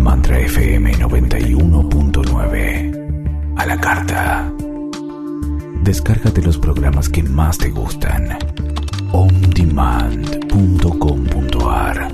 Mantra FM 91.9. A la carta. Descárgate los programas que más te gustan. ondemand.com.ar.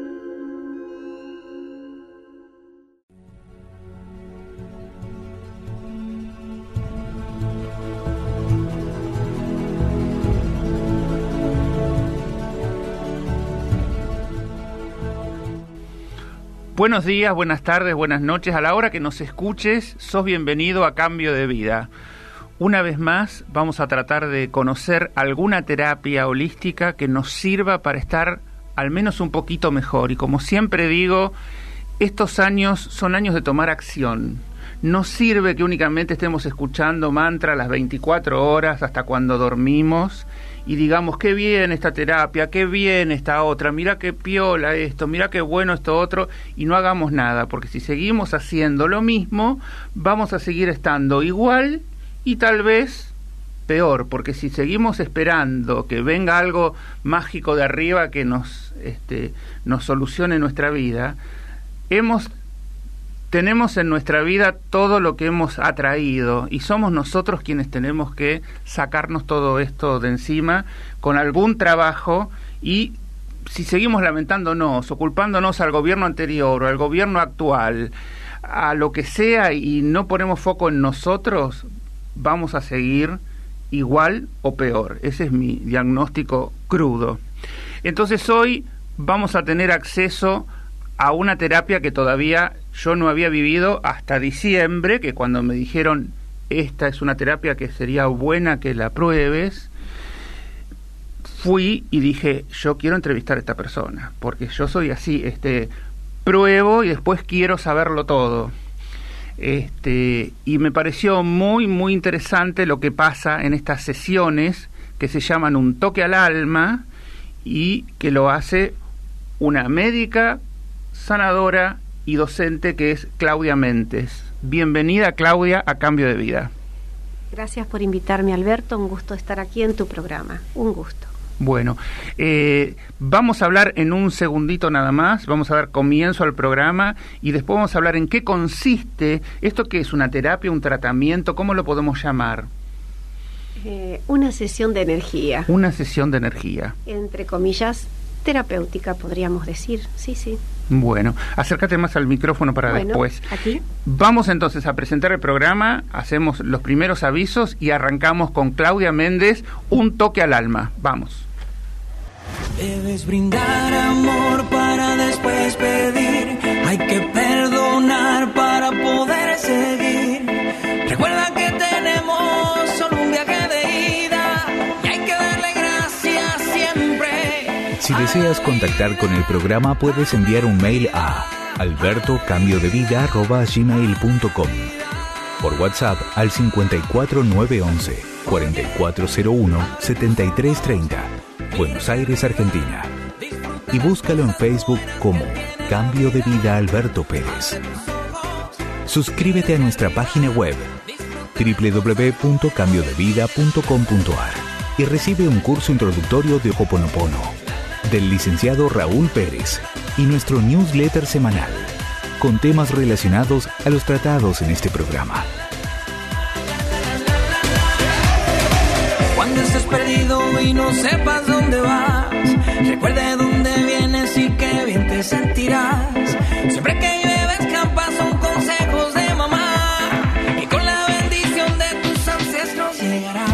Buenos días, buenas tardes, buenas noches. A la hora que nos escuches, sos bienvenido a Cambio de Vida. Una vez más, vamos a tratar de conocer alguna terapia holística que nos sirva para estar al menos un poquito mejor. Y como siempre digo, estos años son años de tomar acción. No sirve que únicamente estemos escuchando mantra las 24 horas hasta cuando dormimos y digamos, qué bien esta terapia, qué bien esta otra, mira qué piola esto, mira qué bueno esto otro, y no hagamos nada, porque si seguimos haciendo lo mismo, vamos a seguir estando igual y tal vez peor, porque si seguimos esperando que venga algo mágico de arriba que nos solucione nuestra vida, tenemos en nuestra vida todo lo que hemos atraído y somos nosotros quienes tenemos que sacarnos todo esto de encima con algún trabajo. Y si seguimos lamentándonos o culpándonos al gobierno anterior o al gobierno actual, a lo que sea, y no ponemos foco en nosotros, vamos a seguir igual o peor. Ese es mi diagnóstico crudo. Entonces hoy vamos a tener acceso a una terapia que todavía yo no había vivido hasta diciembre, que cuando me dijeron esta es una terapia que sería buena que la pruebes, fui y dije, yo quiero entrevistar a esta persona, porque yo soy así, pruebo y después quiero saberlo todo. Y me pareció muy, muy interesante lo que pasa en estas sesiones que se llaman un toque al alma y que lo hace una médica, sanadora y docente que es Claudia Méndez. Bienvenida, Claudia, a Cambio de Vida. Gracias por invitarme, Alberto. Un gusto estar aquí en tu programa. Un gusto. Bueno, vamos a hablar en un segundito nada más, vamos a dar comienzo al programa y después vamos a hablar en qué consiste esto, que es una terapia, un tratamiento, ¿cómo lo podemos llamar? Una sesión de energía. Una sesión de energía. Entre comillas, terapéutica, podríamos decir. Sí, sí. Bueno, acércate más al micrófono para después. Aquí. Vamos entonces a presentar el programa, hacemos los primeros avisos y arrancamos con Claudia Méndez, un toque al alma. Vamos. Debes brindar amor para después pedir. Hay que perdonar para poder seguir. Recuerda que tenemos solo un viaje de ida y hay que darle gracias siempre. Si deseas contactar con el programa, puedes enviar un mail a albertocambiodevida@gmail.com, por WhatsApp al 54911 4401 7330, Buenos Aires, Argentina, y búscalo en Facebook como Cambio de Vida Alberto Pérez. Suscríbete a nuestra página web www.cambiodevida.com.ar y recibe un curso introductorio de Ho'oponopono del licenciado Raúl Pérez y nuestro newsletter semanal con temas relacionados a los tratados en este programa. Cuando estés perdido y no sepas dónde vas, recuerda de dónde vienes y qué bien te sentirás. Siempre que llueve escampas son consejos de mamá y con la bendición de tus ancestros llegarás.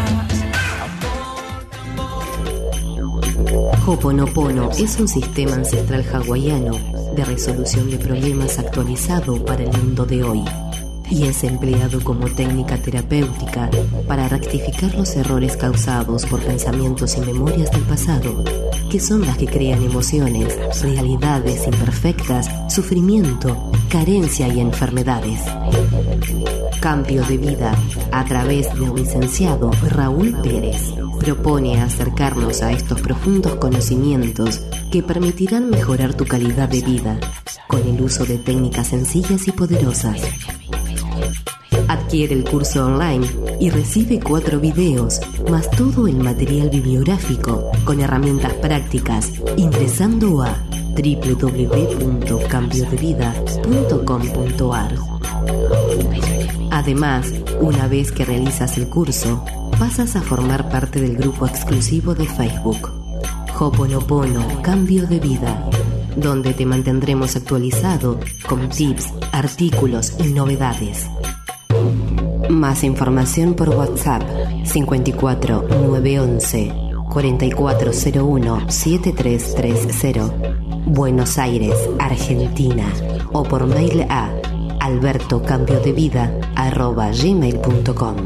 Ho'oponopono es un sistema ancestral hawaiano de resolución de problemas actualizado para el mundo de hoy y es empleado como técnica terapéutica para rectificar los errores causados por pensamientos y memorias del pasado, que son las que crean emociones, realidades imperfectas, sufrimiento, carencia y enfermedades. Cambio de Vida, a través del licenciado Raúl Pérez, propone acercarnos a estos profundos conocimientos que permitirán mejorar tu calidad de vida con el uso de técnicas sencillas y poderosas. Adquiere el curso online y recibe 4 videos, más todo el material bibliográfico con herramientas prácticas, ingresando a www.cambiodevida.com.ar. Además, una vez que realizas el curso, pasas a formar parte del grupo exclusivo de Facebook Hoponopono Cambio de Vida, donde te mantendremos actualizado con tips, artículos y novedades. Más información por WhatsApp 54 911 4401 7330, Buenos Aires, Argentina, o por mail a albertocambiodevida@gmail.com.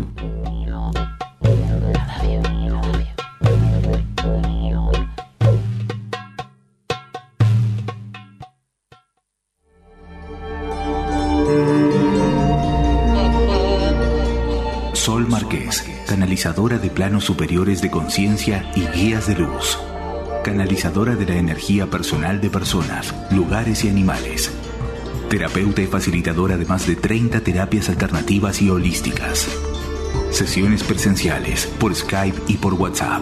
Sol Marqués, canalizadora de planos superiores de conciencia y guías de luz. Canalizadora de la energía personal de personas, lugares y animales. Terapeuta y facilitadora de más de 30 terapias alternativas y holísticas. Sesiones presenciales, por Skype y por WhatsApp.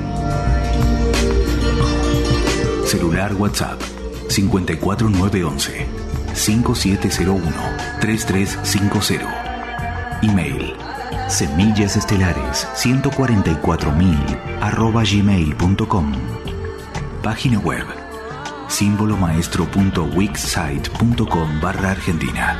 Celular WhatsApp 54911 5701 3350. Email semillasestelares144000 Página web símbolomaestro.wixsite.com/Argentina.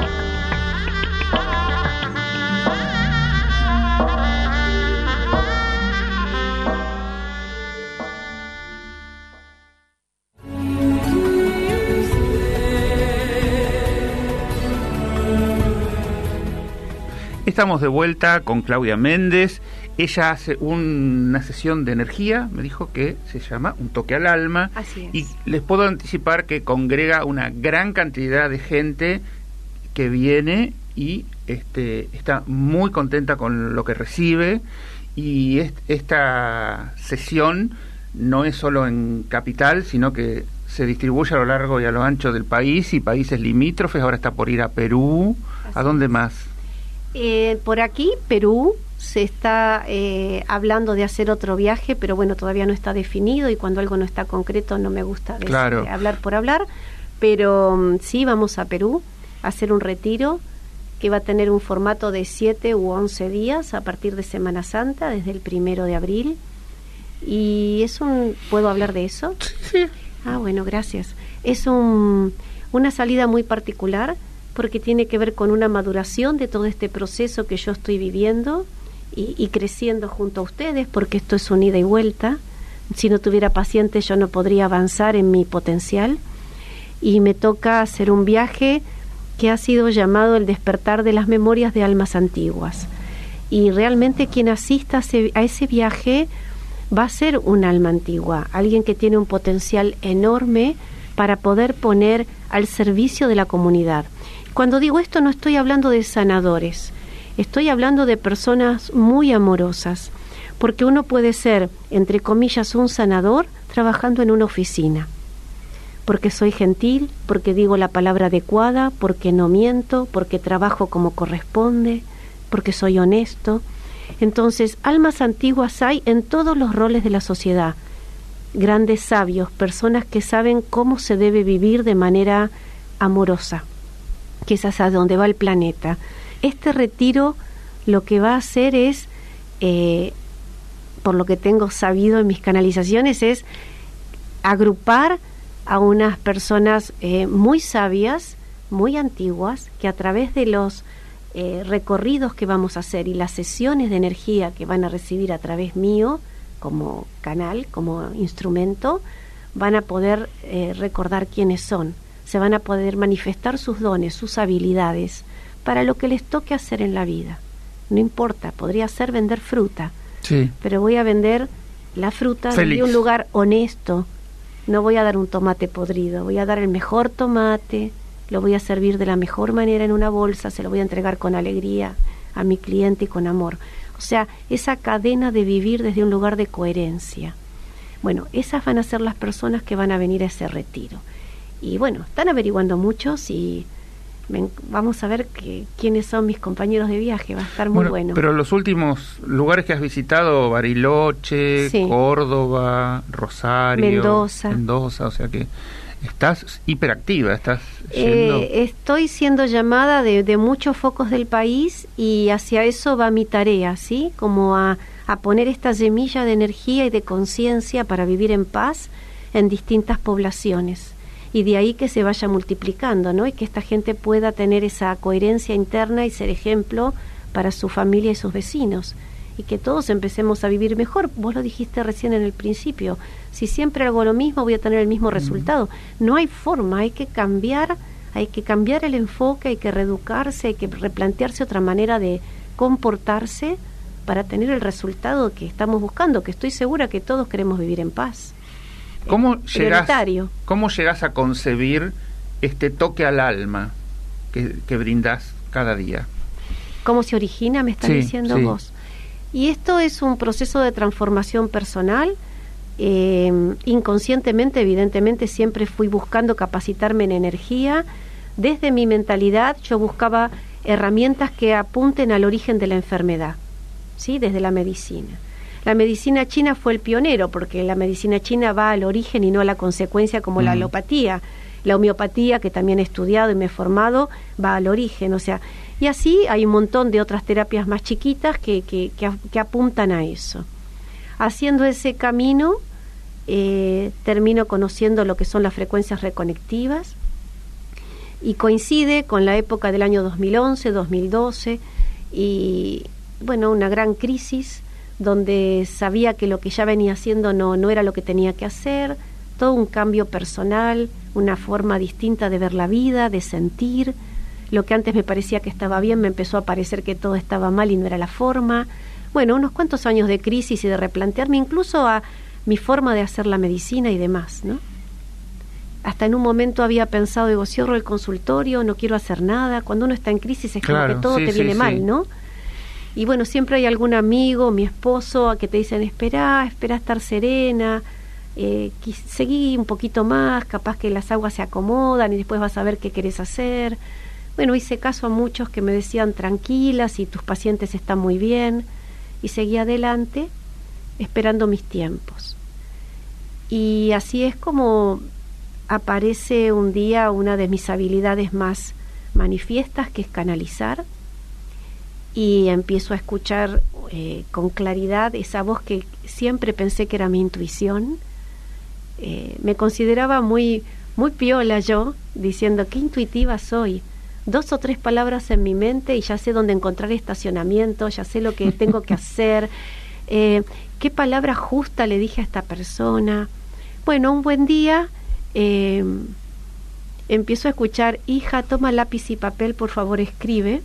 Estamos de vuelta con Claudia Méndez. Ella hace una sesión de energía, me dijo que se llama Un Toque al Alma. Así es. Y les puedo anticipar que congrega una gran cantidad de gente que viene y está muy contenta con lo que recibe. Y esta sesión no es solo en Capital, sino que se distribuye a lo largo y a lo ancho del país y países limítrofes. Ahora está por ir a Perú. Así ¿A dónde más? Por aquí, Perú, se está hablando de hacer otro viaje, pero bueno, todavía no está definido y cuando algo no está concreto no me gusta hablar por hablar, pero sí vamos a Perú a hacer un retiro que va a tener un formato de 7 u 11 días a partir de Semana Santa, desde el 1 de abril. Y ¿puedo hablar de eso? Sí. Ah, bueno, gracias. Es una salida muy particular, porque tiene que ver con una maduración de todo este proceso que yo estoy viviendo y creciendo junto a ustedes, porque esto es un ida y vuelta. Si no tuviera pacientes yo no podría avanzar en mi potencial, y me toca hacer un viaje que ha sido llamado el despertar de las memorias de almas antiguas, y realmente quien asista a ese viaje va a ser un alma antigua, alguien que tiene un potencial enorme para poder poner al servicio de la comunidad. Cuando digo esto no estoy hablando de sanadores, estoy hablando de personas muy amorosas, porque uno puede ser, entre comillas, un sanador trabajando en una oficina, porque soy gentil, porque digo la palabra adecuada, porque no miento, porque trabajo como corresponde, porque soy honesto. Entonces, almas antiguas hay en todos los roles de la sociedad, grandes sabios, personas que saben cómo se debe vivir de manera amorosa, que es hacia donde va el planeta. Este retiro lo que va a hacer es, por lo que tengo sabido en mis canalizaciones, es agrupar a unas personas muy sabias, muy antiguas, que a través de los recorridos que vamos a hacer y las sesiones de energía que van a recibir a través mío, como canal, como instrumento, van a poder recordar quiénes son. Se van a poder manifestar sus dones, sus habilidades, para lo que les toque hacer en la vida. No importa, podría ser vender fruta, Sí. pero voy a vender la fruta de un lugar honesto. No voy a dar un tomate podrido, voy a dar el mejor tomate, lo voy a servir de la mejor manera en una bolsa, se lo voy a entregar con alegría a mi cliente y con amor. O sea, esa cadena de vivir desde un lugar de coherencia. Bueno, esas van a ser las personas que van a venir a ese retiro. Y bueno, están averiguando muchos y vamos a ver quiénes son mis compañeros de viaje, va a estar muy bueno. Pero los últimos lugares que has visitado, Bariloche, sí. Córdoba, Rosario, Mendoza, o sea que Estás hiperactiva, estás yendo... Estoy siendo llamada de muchos focos del país y hacia eso va mi tarea, ¿sí? Como a poner esta semilla de energía y de conciencia para vivir en paz en distintas poblaciones. Y de ahí que se vaya multiplicando, ¿no? Y que esta gente pueda tener esa coherencia interna y ser ejemplo para su familia y sus vecinos. Y que todos empecemos a vivir mejor. Vos lo dijiste recién en el principio. Si siempre hago lo mismo, voy a tener el mismo resultado. No hay forma, hay que cambiar el enfoque, hay que reeducarse, hay que replantearse otra manera de comportarse para tener el resultado que estamos buscando, que estoy segura que todos queremos vivir en paz. ¿Cómo llegás a concebir este toque al alma que brindás cada día? ¿Cómo se origina, me estás diciendo vos? Y esto es un proceso de transformación personal. Inconscientemente, evidentemente, siempre fui buscando capacitarme en energía. Desde mi mentalidad yo buscaba herramientas que apunten al origen de la enfermedad, ¿sí? Desde la medicina. La medicina china fue el pionero, porque la medicina china va al origen y no a la consecuencia como la alopatía. La homeopatía, que también he estudiado y me he formado, va al origen. O sea, y así hay un montón de otras terapias más chiquitas que apuntan a eso. Haciendo ese camino, termino conociendo lo que son las frecuencias reconectivas, y coincide con la época del año 2011, 2012, y bueno, una gran crisis, donde sabía que lo que ya venía haciendo no era lo que tenía que hacer, todo un cambio personal, una forma distinta de ver la vida, de sentir. Lo que antes me parecía que estaba bien, me empezó a parecer que todo estaba mal y no era la forma. Bueno, unos cuantos años de crisis y de replantearme incluso a mi forma de hacer la medicina y demás, ¿no? Hasta en un momento había pensado, digo, cierro el consultorio, no quiero hacer nada. Cuando uno está en crisis es como que todo te viene mal, ¿no? Y bueno, siempre hay algún amigo, mi esposo, que te dicen, espera a estar serena, seguí un poquito más, capaz que las aguas se acomodan y después vas a ver qué querés hacer. Bueno, hice caso a muchos que me decían, tranquila, si tus pacientes están muy bien, y seguí adelante esperando mis tiempos. Y así es como aparece un día una de mis habilidades más manifiestas, que es canalizar, y empiezo a escuchar con claridad esa voz que siempre pensé que era mi intuición. Me consideraba muy piola yo, diciendo, qué intuitiva soy. 2 o 3 palabras en mi mente y ya sé dónde encontrar estacionamiento, ya sé lo que tengo que hacer, qué palabra justa le dije a esta persona. Bueno, un buen día empiezo a escuchar, hija, toma lápiz y papel, por favor, escribe.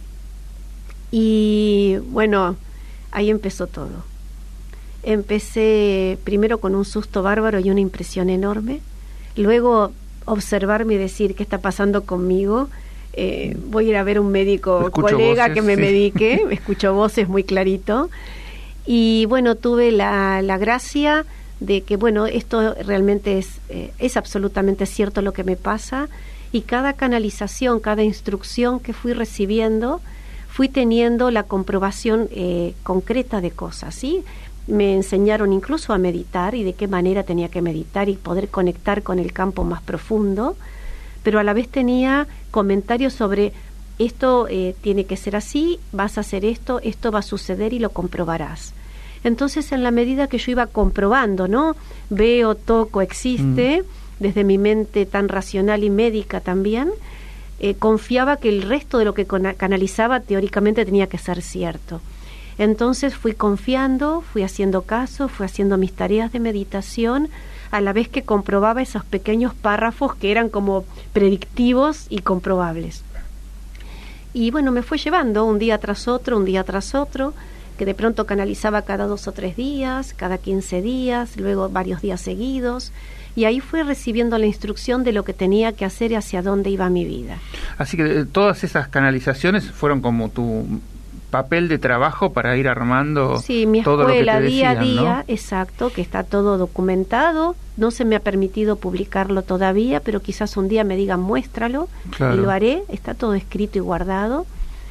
Y bueno, ahí empezó todo. Empecé primero con un susto bárbaro y una impresión enorme. Luego observarme y decir, ¿qué está pasando conmigo? Voy a ir a ver un médico colega voces, que me medique. Escucho voces muy clarito. Y bueno, tuve la gracia de que, bueno, esto realmente es absolutamente cierto lo que me pasa. Y cada canalización, cada instrucción que fui recibiendo, fui teniendo la comprobación concreta de cosas, ¿sí? Me enseñaron incluso a meditar y de qué manera tenía que meditar y poder conectar con el campo más profundo, pero a la vez tenía comentarios sobre esto tiene que ser así, vas a hacer esto va a suceder y lo comprobarás. Entonces, en la medida que yo iba comprobando, ¿no? Veo, toco, existe, desde mi mente tan racional y médica también, confiaba que el resto de lo que canalizaba teóricamente tenía que ser cierto. Entonces fui confiando, fui haciendo caso, fui haciendo mis tareas de meditación, a la vez que comprobaba esos pequeños párrafos que eran como predictivos y comprobables. Y bueno, me fue llevando un día tras otro, que de pronto canalizaba cada 2 o 3 días, cada 15 días, luego varios días seguidos. Y ahí fui recibiendo la instrucción de lo que tenía que hacer y hacia dónde iba mi vida. Así que todas esas canalizaciones fueron como tu papel de trabajo para ir armando todo lo que te decían, día a día, ¿no? Exacto, que está todo documentado. No se me ha permitido publicarlo todavía, pero quizás un día me digan muéstralo, claro. Y lo haré. Está todo escrito y guardado.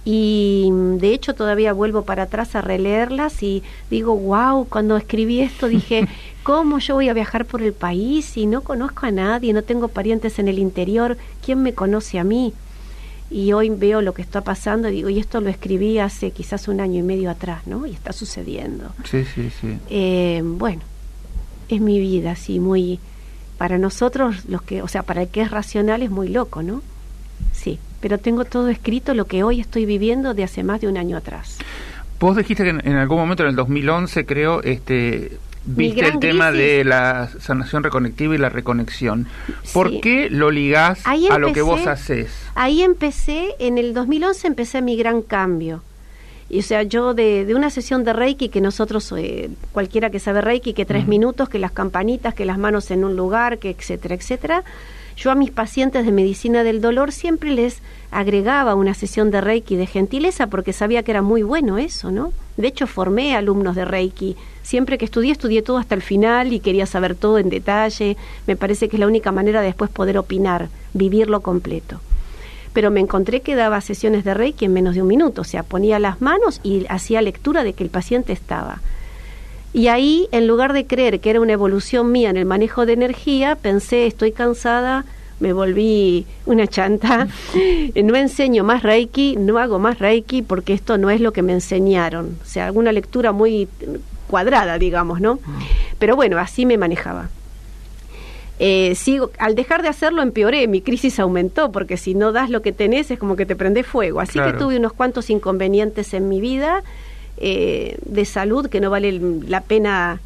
Y de hecho todavía vuelvo para atrás a releerlas y digo, wow, cuando escribí esto dije, ¿cómo yo voy a viajar por el país y no conozco a nadie, no tengo parientes en el interior? ¿Quién me conoce a mí? Y hoy veo lo que está pasando y digo, y esto lo escribí hace quizás 1 año y medio atrás, ¿no? Y está sucediendo. Sí. Bueno, es mi vida, sí, muy... Para nosotros, para el que es racional es muy loco, ¿no? Sí, pero tengo todo escrito lo que hoy estoy viviendo de hace más de 1 año atrás. Vos dijiste que en algún momento, en el 2011, creo, viste el tema de la sanación reconectiva y la reconexión. ¿Por qué lo ligás a lo que vos hacés? Ahí empecé, en el 2011 empecé mi gran cambio. Y, o sea, yo de una sesión de Reiki que nosotros, cualquiera que sabe Reiki, que 3 minutos, que las campanitas, que las manos en un lugar, que etcétera, etcétera. Yo a mis pacientes de medicina del dolor siempre les agregaba una sesión de Reiki de gentileza porque sabía que era muy bueno eso, ¿no? De hecho, formé alumnos de Reiki. Siempre que estudié todo hasta el final y quería saber todo en detalle. Me parece que es la única manera de después poder opinar, vivirlo completo. Pero me encontré que daba sesiones de Reiki en menos de 1 minuto. O sea, ponía las manos y hacía lectura de que el paciente estaba. Y ahí, en lugar de creer que era una evolución mía en el manejo de energía, pensé, estoy cansada, me volví una chanta, no enseño más Reiki, no hago más Reiki porque esto no es lo que me enseñaron. O sea, alguna lectura muy cuadrada, digamos, ¿no? Pero bueno, así me manejaba. Al dejar de hacerlo empeoré, mi crisis aumentó, porque si no das lo que tenés es como que te prende fuego. Así que tuve unos cuantos inconvenientes en mi vida, de salud que no vale la pena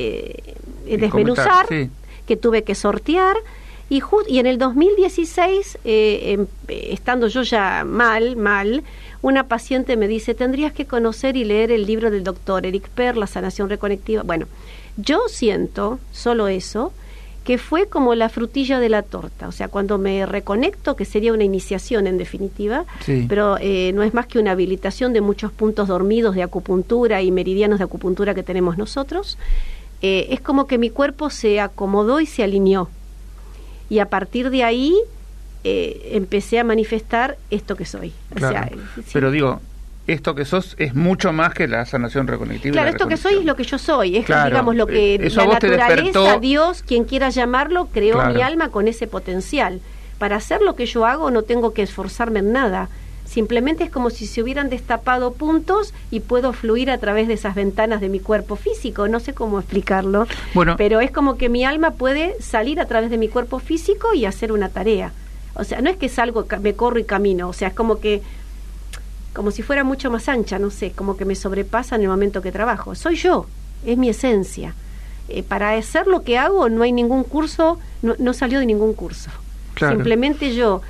desmenuzar, que tuve que sortear y en el 2016 estando yo ya mal, una paciente me dice, tendrías que conocer y leer el libro del doctor Eric Per, La sanación reconectiva. Bueno, yo siento solo eso, que fue como la frutilla de la torta, o sea, cuando me reconecto, que sería una iniciación en definitiva, pero no es más que una habilitación de muchos puntos dormidos de acupuntura y meridianos de acupuntura que tenemos nosotros, es como que mi cuerpo se acomodó y se alineó, y a partir de ahí empecé a manifestar esto que soy. Claro. O sea, pero digo, esto que sos es mucho más que la sanación reconectiva. Claro, esto que soy es lo que yo soy, es digamos lo que la naturaleza, Dios, quien quiera llamarlo, creó mi alma con ese potencial. Para hacer lo que yo hago no tengo que esforzarme en nada, simplemente es como si se hubieran destapado puntos y puedo fluir a través de esas ventanas de mi cuerpo físico, no sé cómo explicarlo, pero es como que mi alma puede salir a través de mi cuerpo físico y hacer una tarea. O sea, no es que salgo, me corro y camino, o sea, es como si fuera mucho más ancha, no sé, como que me sobrepasa en el momento que trabajo. Soy yo, es mi esencia. Para hacer lo que hago no hay ningún curso, no salió de ningún curso. Claro. Simplemente yo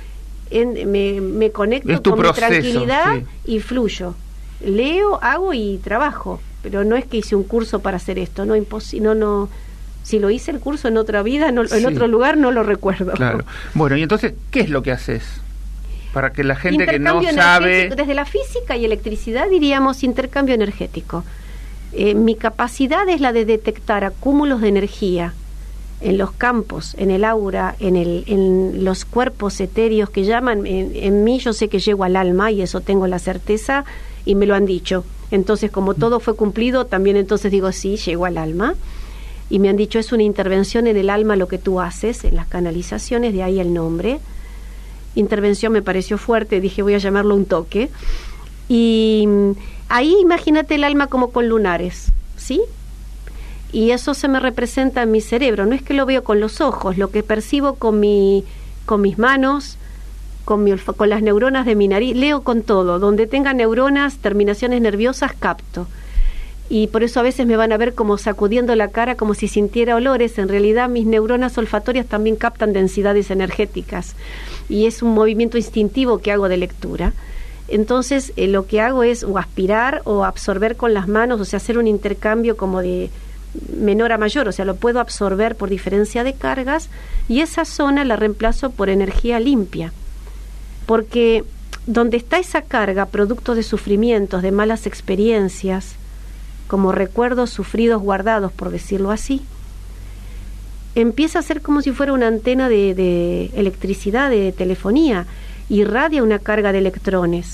me conecto con mi tranquilidad y fluyo. Leo, hago y trabajo, pero no es que hice un curso para hacer esto, no, imposible, no. Si lo hice el curso en otra vida, en otro lugar, no lo recuerdo. Claro. Bueno, y entonces, ¿qué es lo que haces? Para que la gente que no sabe... Desde la física y electricidad diríamos intercambio energético. Mi capacidad es la de detectar acúmulos de energía en los campos, en el aura, en los cuerpos etéreos que llaman. En mí yo sé que llego al alma y eso tengo la certeza y me lo han dicho. Entonces, como todo fue cumplido, también entonces digo sí, llego al alma. Y me han dicho, es una intervención en el alma lo que tú haces, en las canalizaciones, de ahí el nombre. Intervención me pareció fuerte, dije voy a llamarlo un toque. Y ahí imagínate el alma como con lunares, ¿sí? Y eso se me representa en mi cerebro, no es que lo veo con los ojos, lo que percibo con mis manos, con las neuronas de mi nariz, leo con todo, donde tenga neuronas, terminaciones nerviosas, capto. Y por eso a veces me van a ver como sacudiendo la cara como si sintiera olores. En realidad mis neuronas olfatorias también captan densidades energéticas y es un movimiento instintivo que hago de lectura. Entonces lo que hago es o aspirar o absorber con las manos, o sea, hacer un intercambio como de menor a mayor, o sea, lo puedo absorber por diferencia de cargas y esa zona la reemplazo por energía limpia, porque donde está esa carga, producto de sufrimientos, de malas experiencias, como recuerdos sufridos guardados, por decirlo así, empieza a ser como si fuera una antena de electricidad, de telefonía, irradia una carga de electrones.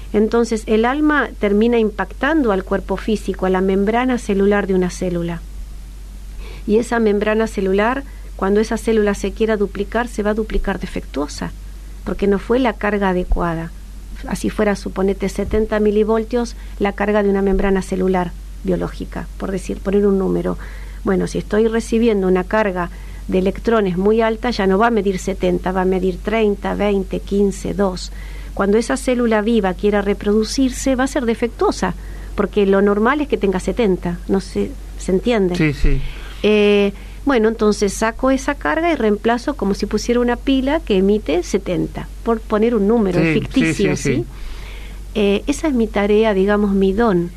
Entonces el alma termina impactando al cuerpo físico, a la membrana celular de una célula. Y esa membrana celular, cuando esa célula se quiera duplicar, se va a duplicar defectuosa, porque no fue la carga adecuada. Así fuera, suponete 70 milivoltios, la carga de una membrana celular biológica, poner un número. Bueno, si estoy recibiendo una carga de electrones muy alta, ya no va a medir 70, va a medir 30, 20, 15, 2. Cuando esa célula viva quiera reproducirse, va a ser defectuosa, porque lo normal es que tenga 70, no sé, ¿se entiende? Sí, sí. Bueno, entonces saco esa carga y reemplazo como si pusiera una pila que emite 70, por poner un número ficticio, ¿sí? Esa es mi tarea, digamos, mi don.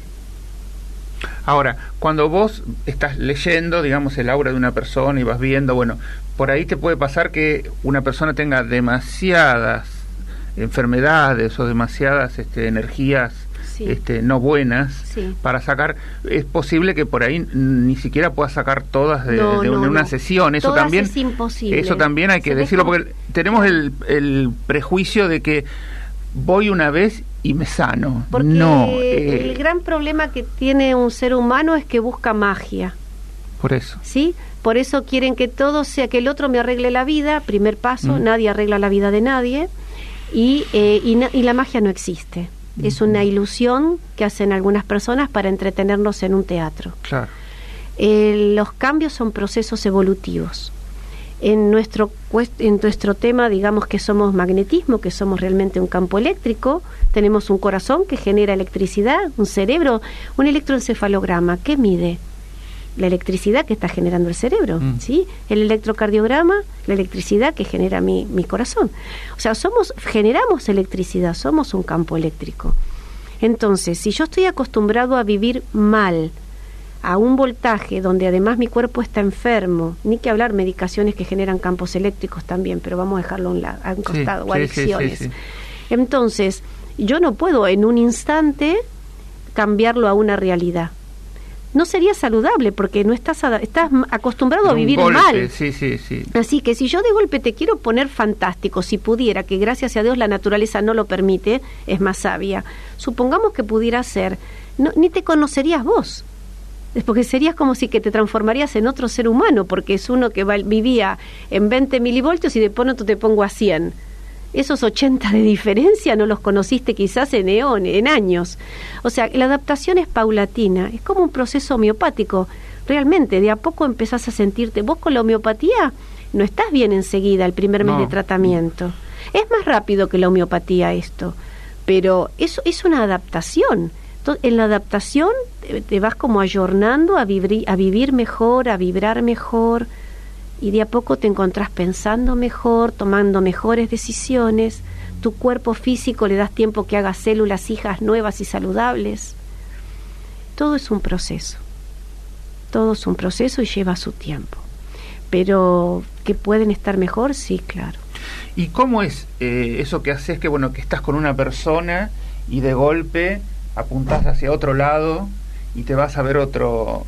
Ahora, cuando vos estás leyendo, digamos, el aura de una persona y vas viendo, bueno, por ahí te puede pasar que una persona tenga demasiadas enfermedades o demasiadas energías no buenas para sacar. Es posible que por ahí ni siquiera puedas sacar todas de una sesión. Eso todas también es imposible. Eso también hay que decirlo, porque tenemos el prejuicio de que voy una vez y me sano. Porque no, el gran problema que tiene un ser humano es que busca magia. Por eso. ¿Sí? Por eso quieren que todo sea, que el otro me arregle la vida, primer paso, nadie arregla la vida de nadie, y la magia no existe. Es una ilusión que hacen algunas personas para entretenernos en un teatro. Claro. Los cambios son procesos evolutivos. En nuestro tema, digamos que somos magnetismo, que somos realmente un campo eléctrico, tenemos un corazón que genera electricidad, un cerebro, un electroencefalograma, ¿qué mide? La electricidad que está generando el cerebro, ¿sí? El electrocardiograma, la electricidad que genera mi corazón. O sea, generamos electricidad, somos un campo eléctrico. Entonces, si yo estoy acostumbrado a vivir mal, a un voltaje donde además mi cuerpo está enfermo, ni que hablar medicaciones que generan campos eléctricos también, pero vamos a dejarlo a un costado, o adicciones. Sí. Entonces, yo no puedo en un instante cambiarlo a una realidad. No sería saludable porque no estás acostumbrado a vivir mal. Sí. Así que si yo de golpe te quiero poner fantástico, si pudiera, que gracias a Dios la naturaleza no lo permite, es más sabia, supongamos que pudiera ser, ni te conocerías vos. Es porque serías como si que te transformarías en otro ser humano, porque es uno que vivía en 20 milivoltios y de pronto te pongo a 100. Esos 80 de diferencia no los conociste quizás en años. O sea, la adaptación es paulatina, es como un proceso homeopático. Realmente, de a poco empezás a sentirte. Vos con la homeopatía no estás bien enseguida el primer mes de tratamiento. Es más rápido que la homeopatía esto, pero eso es una adaptación. Entonces, en la adaptación te vas como ayornando a vivir mejor, a vibrar mejor, y de a poco te encontrás pensando mejor, tomando mejores decisiones. Tu cuerpo físico le das tiempo que haga células hijas nuevas y saludables. Todo es un proceso. Todo es un proceso y lleva su tiempo. Pero que pueden estar mejor, sí, claro. ¿Y cómo es eso que haces, que estás con una persona y de golpe apuntás hacia otro lado y te vas a ver otro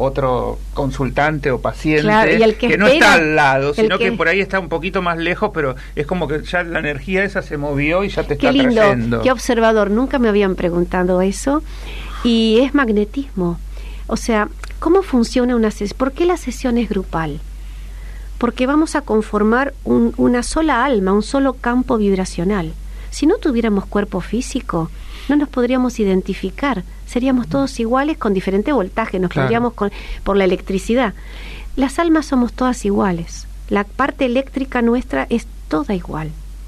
consultante o paciente, claro, y el que no espera, está al lado, sino que por ahí está un poquito más lejos, pero es como que ya la energía esa se movió y ya te está trayendo? Qué lindo, qué observador, nunca me habían preguntado eso. Y es magnetismo. O sea, ¿cómo funciona una sesión? ¿Por qué la sesión es grupal? Porque vamos a conformar una sola alma, un solo campo vibracional. Si no tuviéramos cuerpo físico, no nos podríamos identificar, seríamos todos iguales con diferente voltaje, podríamos por la electricidad. Las almas somos todas iguales, la parte eléctrica nuestra es toda igual.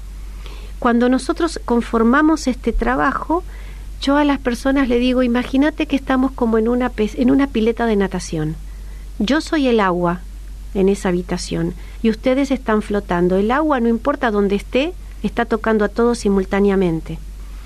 Cuando nosotros conformamos este trabajo, yo a las personas le digo, imagínate que estamos como en una pileta de natación. Yo soy el agua en esa habitación y ustedes están flotando. El agua, no importa dónde esté, está tocando a todos simultáneamente.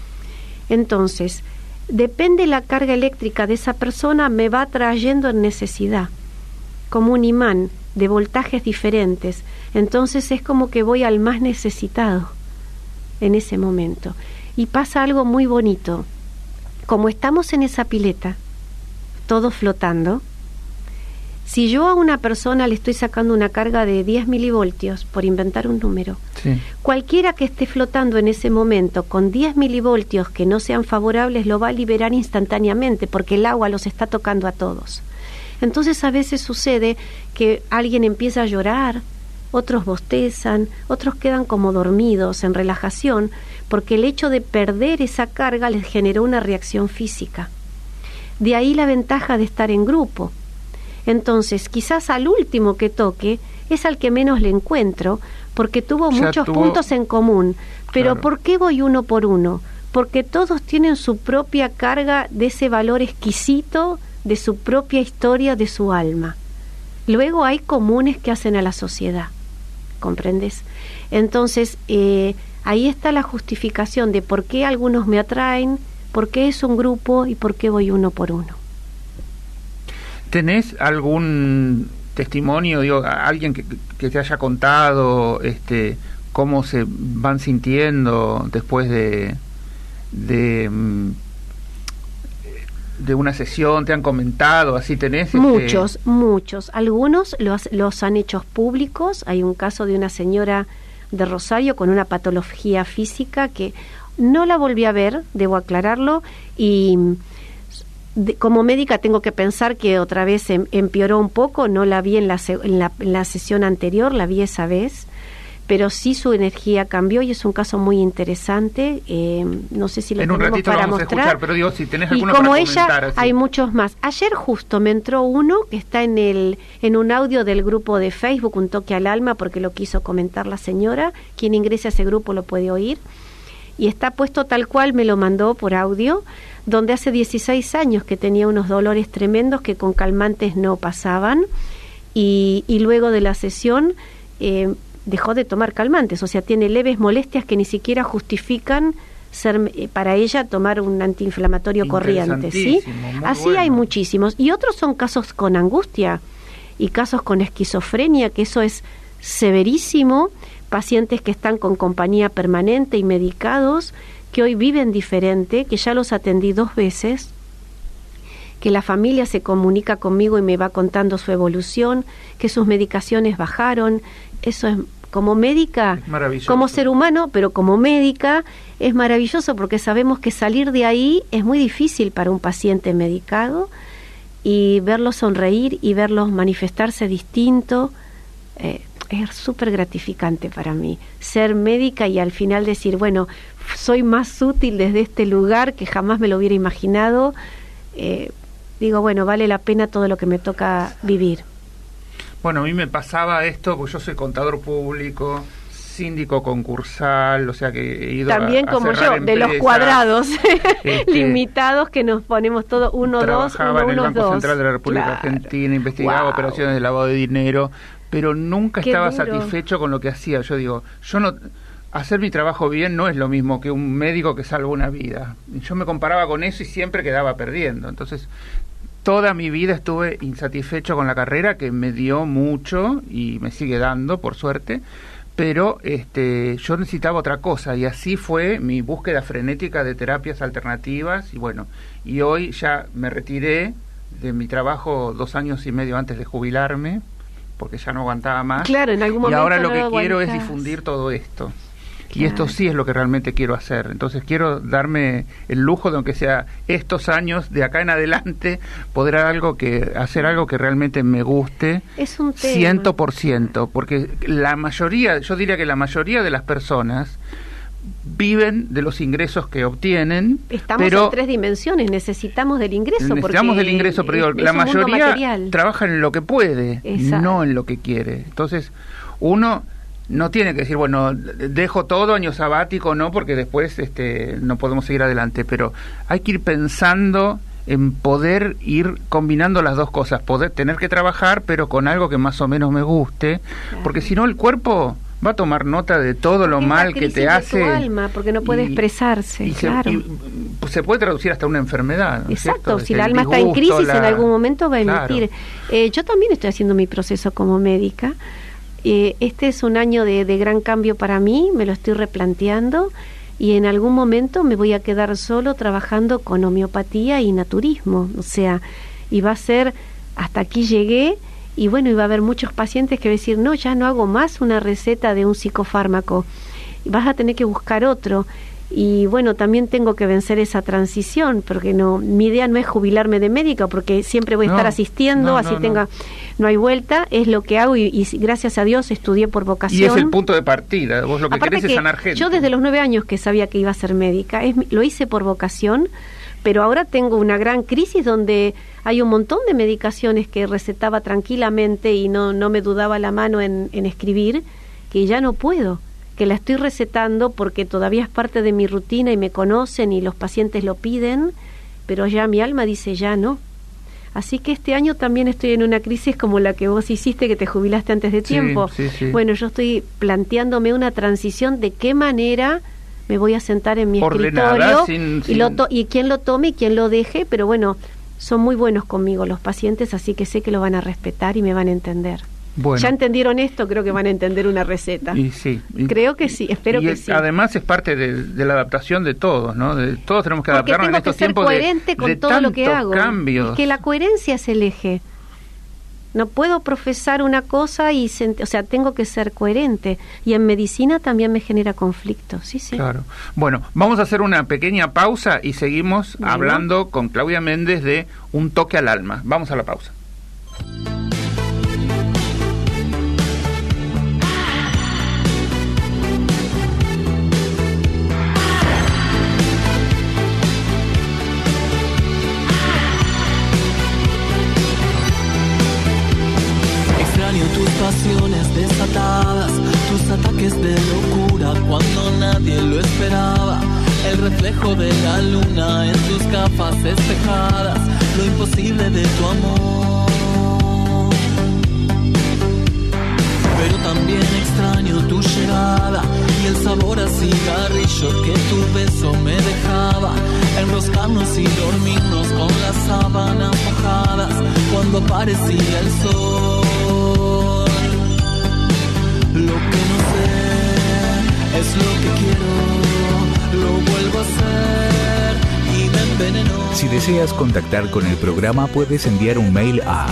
Entonces, depende la carga eléctrica de esa persona, me va trayendo en necesidad, como un imán de voltajes diferentes. Entonces es como que voy al más necesitado en ese momento. Y pasa algo muy bonito. Como estamos en esa pileta, todos flotando, si yo a una persona le estoy sacando una carga de 10 milivoltios, por inventar un número, Sí. Cualquiera que esté flotando en ese momento con 10 milivoltios que no sean favorables lo va a liberar instantáneamente porque el agua los está tocando a todos. Entonces a veces sucede que alguien empieza a llorar, otros bostezan, otros quedan como dormidos en relajación porque el hecho de perder esa carga les generó una reacción física. De ahí la ventaja de estar en grupo. Entonces quizás al último que toque es al que menos le encuentro porque tuvo muchos puntos en común. Pero claro. ¿por qué voy uno por uno? Porque todos tienen su propia carga de ese valor exquisito, de su propia historia, de su alma. Luego hay comunes que hacen a la sociedad, ¿comprendes? Entonces, ahí está la justificación de por qué algunos me atraen, por qué es un grupo y por qué voy uno por uno. ¿Tenés algún testimonio, digo, alguien que te haya contado cómo se van sintiendo después de una sesión? ¿Te han comentado? ¿Así tenés? Muchos. Algunos los han hecho públicos. Hay un caso de una señora de Rosario con una patología física que no la volví a ver, debo aclararlo, y como médica tengo que pensar que otra vez empeoró un poco. No la vi en la sesión anterior, la vi esa vez, pero sí su energía cambió y es un caso muy interesante. No sé si lo tenemos para mostrar. En un ratito vamos a escuchar, pero digo, si tenés alguno para comentar. Y como ella, así. hay muchos más. Ayer justo me entró uno que está en un audio del grupo de Facebook, Un Toque al Alma, porque lo quiso comentar la señora. Quien ingrese a ese grupo lo puede oír. Y está puesto tal cual, me lo mandó por audio, donde hace 16 años que tenía unos dolores tremendos que con calmantes no pasaban. Y luego de la sesión dejó de tomar calmantes, o sea, tiene leves molestias que ni siquiera justifican para ella tomar un antiinflamatorio corriente, ¿sí? Así bueno. Hay muchísimos. Y otros son casos con angustia y casos con esquizofrenia, que eso es severísimo. Pacientes que están con compañía permanente y medicados, que hoy viven diferente, que ya los atendí 2 veces, que la familia se comunica conmigo y me va contando su evolución, que sus medicaciones bajaron. Eso es, como médica, como ser humano, pero como médica, es maravilloso porque sabemos que salir de ahí es muy difícil para un paciente medicado, y verlos sonreír y verlos manifestarse distinto, es súper gratificante para mí, ser médica y al final decir, bueno, soy más útil desde este lugar que jamás me lo hubiera imaginado. Digo, bueno, vale la pena todo lo que me toca vivir. Bueno, a mí me pasaba esto, porque yo soy contador público, síndico concursal, o sea que he ido también a como yo, empresas, de los cuadrados limitados que nos ponemos todo 1, 2, 1, 1, 2. Trabajaba en el Banco Central de la República Argentina, investigaba operaciones de lavado de dinero, pero nunca estaba satisfecho con lo que hacía. Yo digo, hacer mi trabajo bien no es lo mismo que un médico que salva una vida. Yo me comparaba con eso y siempre quedaba perdiendo. Entonces, toda mi vida estuve insatisfecho con la carrera, que me dio mucho y me sigue dando, por suerte, pero yo necesitaba otra cosa, y así fue mi búsqueda frenética de terapias alternativas. Y bueno, y hoy ya me retiré de mi trabajo 2 años y medio antes de jubilarme, porque ya no aguantaba más. Claro, en algún momento. Y ahora lo que quiero es difundir todo esto. Claro. Y esto sí es lo que realmente quiero hacer. Entonces quiero darme el lujo de, aunque sea estos años, de acá en adelante, poder hacer algo que realmente me guste. Es un tema. 100%, porque yo diría que la mayoría de las personas viven de los ingresos que obtienen. Estamos en 3 dimensiones, necesitamos del ingreso. Necesitamos del ingreso, pero la mayoría trabaja en lo que puede, no en lo que quiere. Entonces, uno no tiene que decir, bueno, dejo todo, año sabático, no, porque después no podemos seguir adelante, pero hay que ir pensando en poder ir combinando las dos cosas, poder tener que trabajar, pero con algo que más o menos me guste, porque si no el cuerpo va a tomar nota de todo lo mal que te hace. Tu alma, porque no puede expresarse, y se puede traducir hasta una enfermedad, ¿no? Exacto, si el alma está en crisis, en algún momento va a emitir. Yo también estoy haciendo mi proceso como médica. Este es un año de gran cambio para mí, me lo estoy replanteando, y en algún momento me voy a quedar solo trabajando con homeopatía y naturismo, o sea, y va a ser, hasta aquí llegué, y bueno, iba a haber muchos pacientes que iban a decir, no, ya no hago más una receta de un psicofármaco, vas a tener que buscar otro. Y bueno, también tengo que vencer esa transición, porque mi idea no es jubilarme de médica, porque siempre voy a estar asistiendo, no hay vuelta, es lo que hago y gracias a Dios estudié por vocación. Y es el punto de partida, vos lo que Aparte querés es sanar gente. Yo desde los 9 años que sabía que iba a ser médica, lo hice por vocación, pero ahora tengo una gran crisis donde hay un montón de medicaciones que recetaba tranquilamente y no me dudaba la mano en escribir, que ya no puedo, que la estoy recetando porque todavía es parte de mi rutina y me conocen y los pacientes lo piden, pero ya mi alma dice ya no. Así que este año también estoy en una crisis como la que vos hiciste, que te jubilaste antes de tiempo. Sí. Bueno, yo estoy planteándome una transición de qué manera me voy a sentar en mi ordenada, escritorio y quién lo tome y quién lo deje, pero bueno, son muy buenos conmigo los pacientes, así que sé que lo van a respetar y me van a entender. Bueno. Ya entendieron esto, creo que van a entender una receta. Creo que sí, espero que sí. Además es parte de la adaptación de todos, ¿no? Todos tenemos que adaptarnos en estos tiempos de coherente con todo lo que hago. Cambios. Es que la coherencia es el eje. No puedo profesar una cosa tengo que ser coherente. Y en medicina también me genera conflicto, sí. Claro. Bueno, vamos a hacer una pequeña pausa y seguimos hablando con Claudia Méndez de Un toque al alma. Vamos a la pausa. Tus pasiones desatadas, tus ataques de locura cuando nadie lo esperaba, el reflejo de la luna en tus gafas despejadas, lo imposible de tu amor. Pero también extraño tu llegada y el sabor a cigarrillo que tu beso me dejaba, enroscarnos y dormirnos con las sábanas mojadas cuando aparecía el sol. Lo que no sé es lo que quiero, lo vuelvo a hacer y me envenenó. Si deseas contactar con el programa, puedes enviar un mail a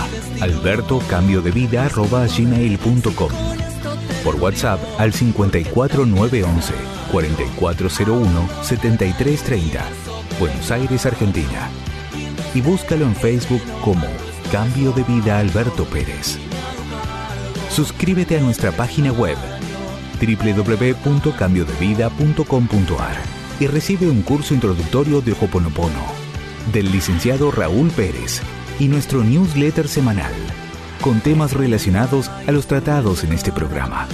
albertocambiodevida@gmail.com, por WhatsApp al 54911 4401 7330, Buenos Aires, Argentina, y búscalo en Facebook como Cambio de Vida Alberto Pérez. Suscríbete a nuestra página web www.cambiodevida.com.ar y recibe un curso introductorio de Hoponopono del licenciado Raúl Pérez y nuestro newsletter semanal con temas relacionados a los tratados en este programa.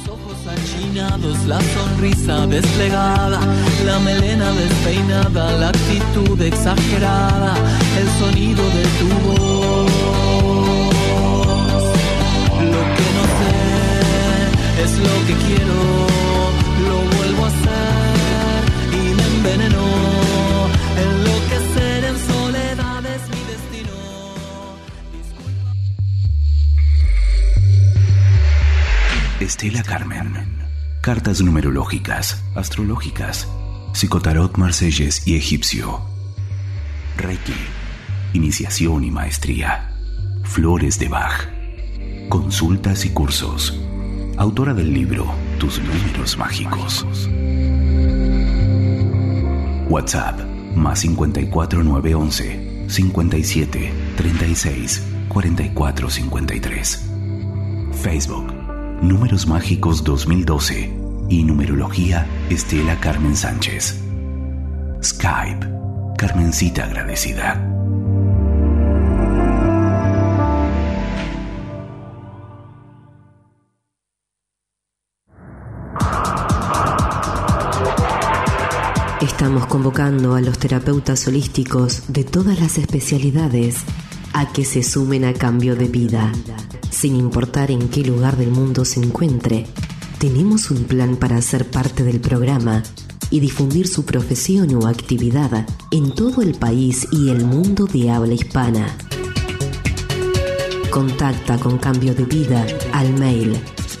La sonrisa desplegada, la melena despeinada, la actitud exagerada, el sonido de tu voz. Lo que no sé es lo que quiero, lo vuelvo a hacer y me envenenó. Enloquecer en soledad es mi destino. Estela Carmen. Cartas numerológicas, astrológicas, psicotarot marsellés y egipcio. Reiki, iniciación y maestría. Flores de Bach. Consultas y cursos. Autora del libro Tus números mágicos. WhatsApp +54 911 57 36 44 53. Facebook Números Mágicos 2012 y Numerología Estela Carmen Sánchez. Skype Carmencita Agradecida. Estamos convocando a los terapeutas holísticos de todas las especialidades a que se sumen a Cambio de Vida. Sin importar en qué lugar del mundo se encuentre, tenemos un plan para ser parte del programa y difundir su profesión o actividad en todo el país y el mundo de habla hispana. Contacta con Cambio de Vida al mail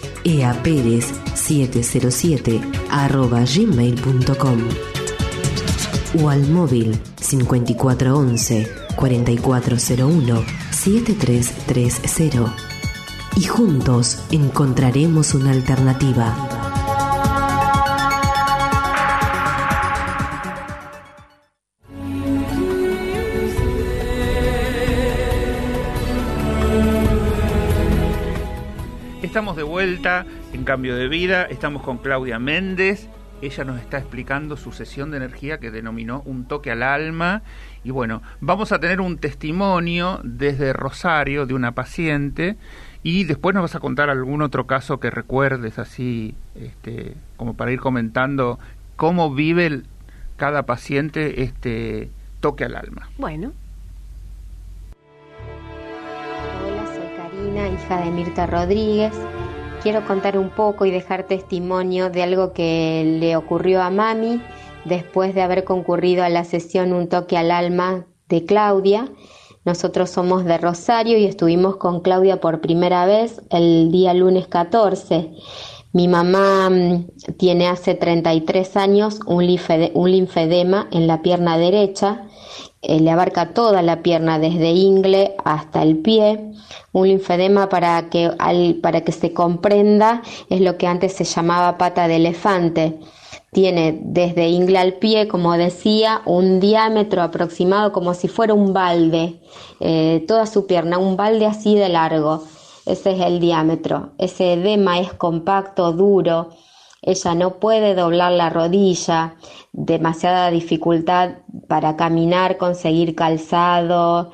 eaperez707@gmail.com o al móvil 5411 4401 7330. y juntos encontraremos una alternativa. Estamos de vuelta en Cambio de Vida, estamos con Claudia Méndez. Ella nos está explicando su sesión de energía que denominó Un toque al alma. Y bueno, vamos a tener un testimonio desde Rosario de una paciente y después nos vas a contar algún otro caso que recuerdes así, como para ir comentando cómo vive cada paciente este toque al alma. Bueno. Hola, soy Karina, hija de Mirta Rodríguez. Quiero contar un poco y dejar testimonio de algo que le ocurrió a mami después de haber concurrido a la sesión Un toque al alma de Claudia. Nosotros somos de Rosario y estuvimos con Claudia por primera vez el día lunes 14. Mi mamá tiene hace 33 años un linfedema en la pierna derecha. Le abarca toda la pierna desde ingle hasta el pie. Un linfedema, para que se comprenda, es lo que antes se llamaba pata de elefante. Tiene desde ingle al pie, como decía, un diámetro aproximado como si fuera un balde, toda su pierna, un balde así de largo. Ese es el diámetro. Ese edema es compacto, duro. Ella no puede doblar la rodilla, demasiada dificultad para caminar, conseguir calzado,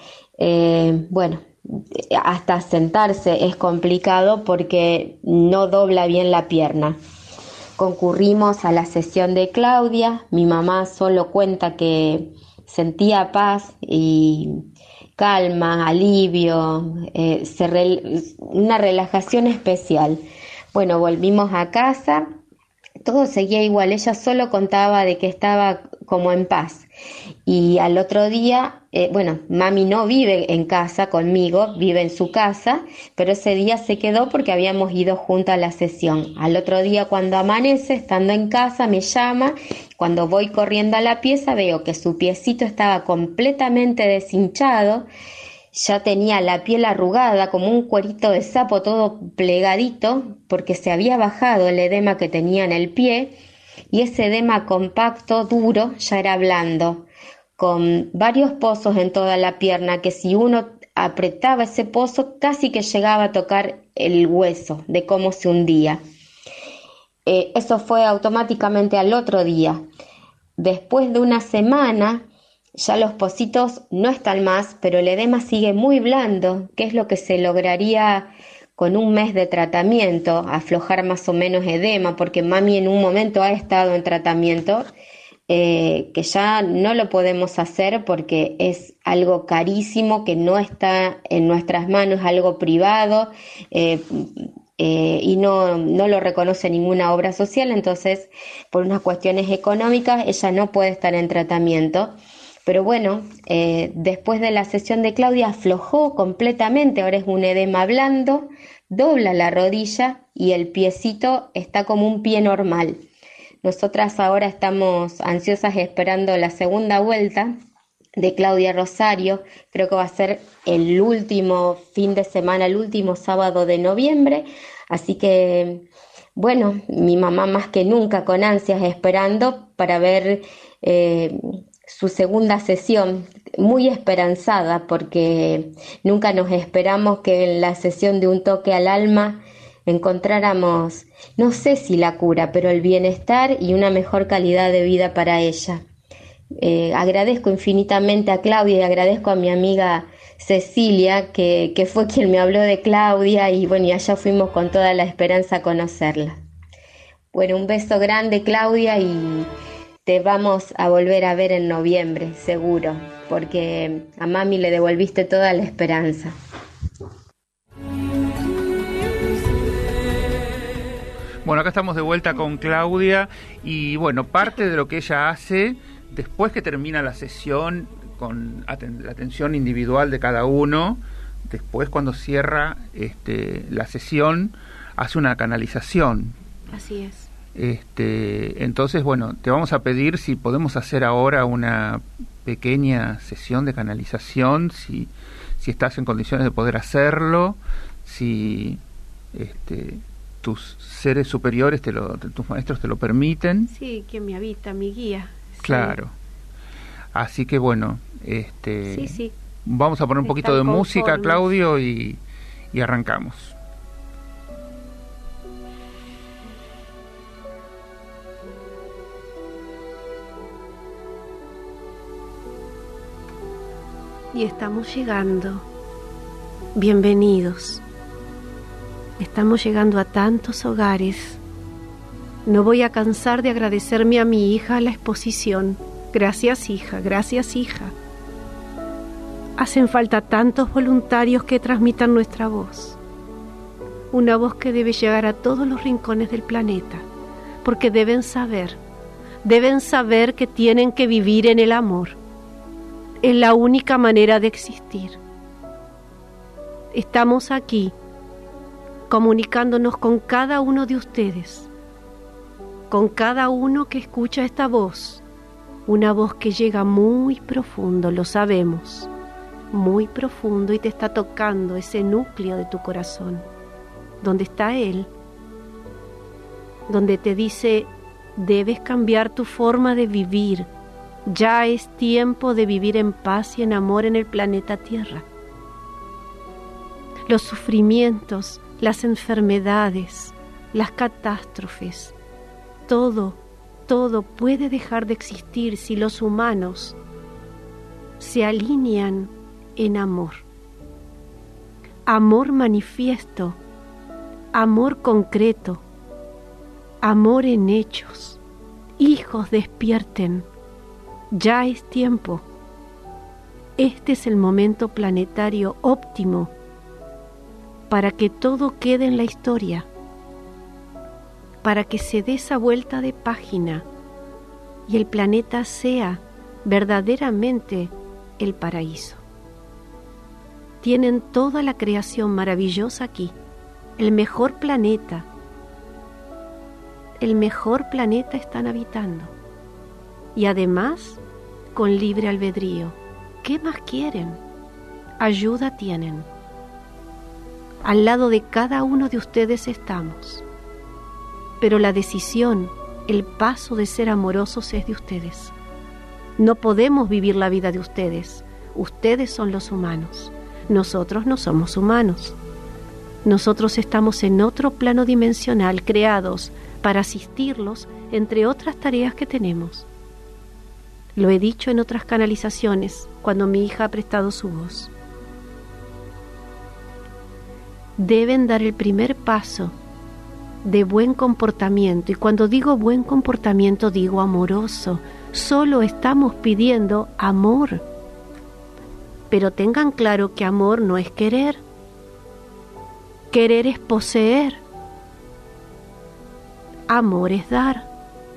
hasta sentarse es complicado porque no dobla bien la pierna. Concurrimos a la sesión de Claudia. Mi mamá solo cuenta que sentía paz y calma, alivio, una relajación especial. Bueno, volvimos a casa. Todo seguía igual, ella solo contaba de que estaba como en paz. Y al otro día, mami no vive en casa conmigo, vive en su casa, pero ese día se quedó porque habíamos ido juntas a la sesión. Al otro día, cuando amanece, estando en casa, me llama. Cuando voy corriendo a la pieza, veo que su piecito estaba completamente deshinchado. Ya tenía la piel arrugada como un cuerito de sapo, todo plegadito, porque se había bajado el edema que tenía en el pie, y ese edema compacto, duro, ya era blando, con varios pozos en toda la pierna, que si uno apretaba ese pozo casi que llegaba a tocar el hueso de cómo se hundía. Eso fue automáticamente al otro día. Después de una semana, ya los pocitos no están más, pero el edema sigue muy blando, que es lo que se lograría con un mes de tratamiento, aflojar más o menos edema, porque mami en un momento ha estado en tratamiento, que ya no lo podemos hacer porque es algo carísimo, que no está en nuestras manos, algo privado, y no lo reconoce ninguna obra social. Entonces, por unas cuestiones económicas, ella no puede estar en tratamiento. Pero bueno, después de la sesión de Claudia aflojó completamente, ahora es un edema blando, dobla la rodilla y el piecito está como un pie normal. Nosotras ahora estamos ansiosas esperando la segunda vuelta de Claudia Rosario. Creo que va a ser el último fin de semana, el último sábado de noviembre. Así que, bueno, mi mamá más que nunca con ansias esperando para ver su segunda sesión, muy esperanzada, porque nunca nos esperamos que en la sesión de Un toque al alma encontráramos, no sé si la cura, pero el bienestar y una mejor calidad de vida para ella. Agradezco infinitamente a Claudia y agradezco a mi amiga Cecilia, que fue quien me habló de Claudia, y bueno, y allá fuimos con toda la esperanza a conocerla. Bueno, un beso grande, Claudia, y te vamos a volver a ver en noviembre, seguro, porque a mami le devolviste toda la esperanza. Bueno, acá estamos de vuelta con Claudia y bueno, parte de lo que ella hace después que termina la sesión con la atención individual de cada uno, después cuando cierra la sesión hace una canalización. Así es. Entonces, bueno, te vamos a pedir si podemos hacer ahora una pequeña sesión de canalización, si estás en condiciones de poder hacerlo, si tus seres superiores, tus maestros te lo permiten. Sí, que me habita, mi guía. Claro. Sí. Así que bueno, sí. Vamos a poner un poquito de música, Claudio, y arrancamos. Y estamos llegando. Bienvenidos. Estamos llegando a tantos hogares. No voy a cansar de agradecerme a mi hija la exposición. Gracias, hija, gracias, hija. Hacen falta tantos voluntarios que transmitan nuestra voz. Una voz que debe llegar a todos los rincones del planeta, porque deben saber que tienen que vivir en el amor. Es la única manera de existir. Estamos aquí, comunicándonos con cada uno de ustedes, con cada uno que escucha esta voz, una voz que llega muy profundo, lo sabemos, muy profundo, y te está tocando ese núcleo de tu corazón, donde está Él, donde te dice, debes cambiar tu forma de vivir. Ya es tiempo de vivir en paz y en amor en el planeta Tierra. Los sufrimientos, las enfermedades, las catástrofes, todo puede dejar de existir si los humanos se alinean en amor. Amor manifiesto, amor concreto, amor en hechos. Hijos, despierten. Ya es tiempo. Este es el momento planetario óptimo para que todo quede en la historia, para que se dé esa vuelta de página y el planeta sea verdaderamente el paraíso. Tienen toda la creación maravillosa aquí, el mejor planeta están habitando. Y además, con libre albedrío. ¿Qué más quieren? Ayuda tienen. Al lado de cada uno de ustedes estamos. Pero la decisión, el paso de ser amorosos es de ustedes. No podemos vivir la vida de ustedes. Ustedes son los humanos. Nosotros no somos humanos. Nosotros estamos en otro plano dimensional, creados para asistirlos, entre otras tareas que tenemos. Lo he dicho en otras canalizaciones, cuando mi hija ha prestado su voz. Deben dar el primer paso de buen comportamiento, y cuando digo buen comportamiento digo amoroso. Solo estamos pidiendo amor. Pero tengan claro que amor no es querer. Querer es poseer. Amor es dar.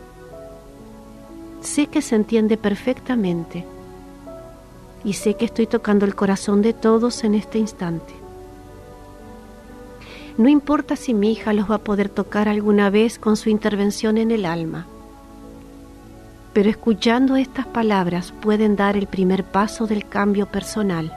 Sé que se entiende perfectamente y sé que estoy tocando el corazón de todos en este instante. No importa si mi hija los va a poder tocar alguna vez con su intervención en el alma, pero escuchando estas palabras pueden dar el primer paso del cambio personal,